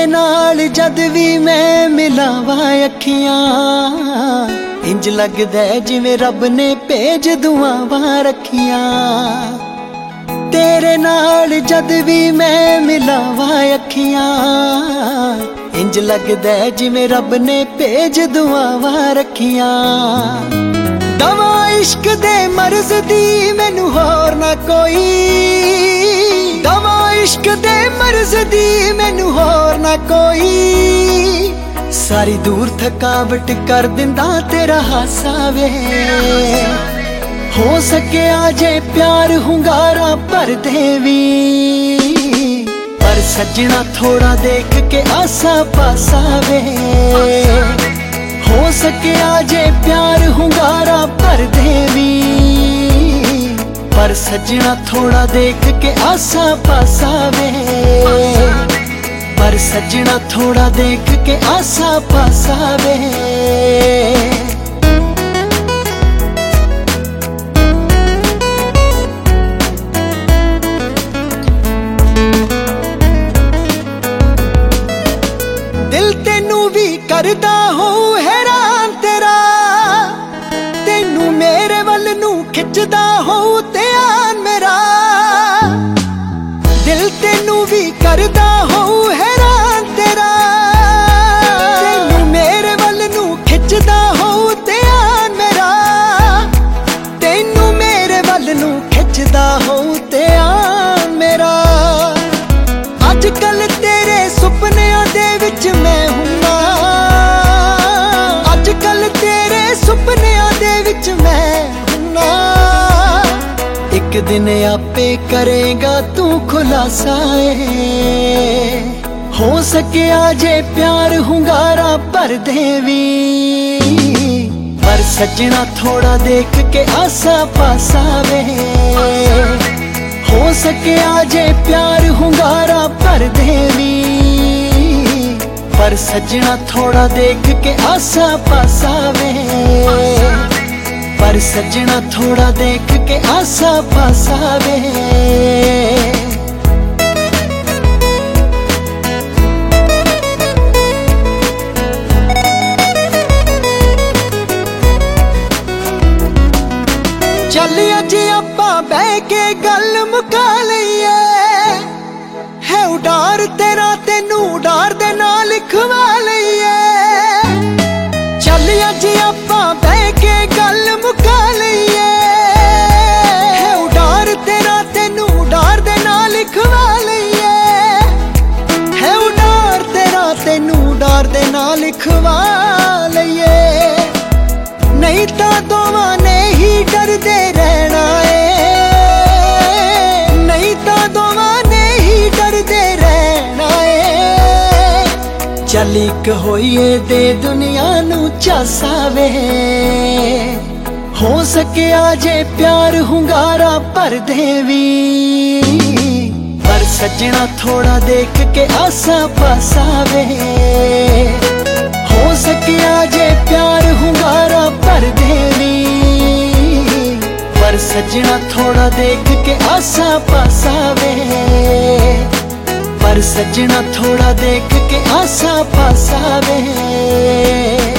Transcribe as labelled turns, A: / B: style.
A: तेरे नाल जद भी मैं मिलावा अखियां, इंज लगदा जिवें रब ने भेज दुआवां रखियां। तेरे नाल जद भी मैं मिलावा अखियां, इंज लगदा जिवें रब ने भेज दुआवां रखियां। दवा इश्क दे मर्ज दी मैनू होर ना कोई, दवा इश्क दे मर्ज दी मैनू होर ना कोई। सारी दूर थकावट कर दिंदा तेरा हासा वे, हो सके आजे प्यार हुंगारा भर देवी। पर सजना थोड़ा देख के आसा पासा वे, हो सके आजे प्यार हुंगारा भर देवी। पर सजना थोड़ा देख के आसा पासा वे, पर सजना थोड़ा देख के आसा पासा वे। दिल तेनू भी करदा हो हैरान तेरा, तेनू मेरे वल नू खिचदा हो ध्यान मेरा। दिल तेनू भी करदा हो हैरान तेरा, तेनू मेरे वल नू खिचदा हो ध्यान मेरा। तेनू मेरे वल नू खिचदा हो ध्यान मेरा। अजकल तेरे सुपनियां दे विच मैं हुन्ना, अजकल तेरे सुपनियां दे विच मैं हुन्ना। एक दिन आपे करेगा तू खुलासा है, हो सके आजे प्यार हुंगारा भर देवी। पर सजना थोड़ा देख के आसा पासा वे, हो सके आजे प्यार हुंगारा भर देवी। पर सजना थोड़ा देख के आसा पासा वे, पर सजना थोड़ा देख के आसा पासा वे। चल अज आपां बह के गल मुका लईए, है उडार तेरा तेनू उडार दे नाल लिखवा लईए। चल अज आपां बह के गल मुका लईए, है उडार तेरा तेनू उडार दे नाल लिखवा लईए। है उडार तेरा तेनू उडार दे नाल लिखवा लईए। नहीं तां दोवां ने ही डरदे रहना है, नहीं तां दोवां ने ही डरदे रहना है। चल इक होइए दे दुनिया नू चासा वे, हो सके आजे प्यार हुंगारा भर देवी। पर सजना थोड़ा देख के आसा पासा वे, हो सके आजे प्यार हुंगारा भर देवी। पर सजना थोड़ा देख के आसा पासा वे, पर सजना थोड़ा देख के आसा पासा वे।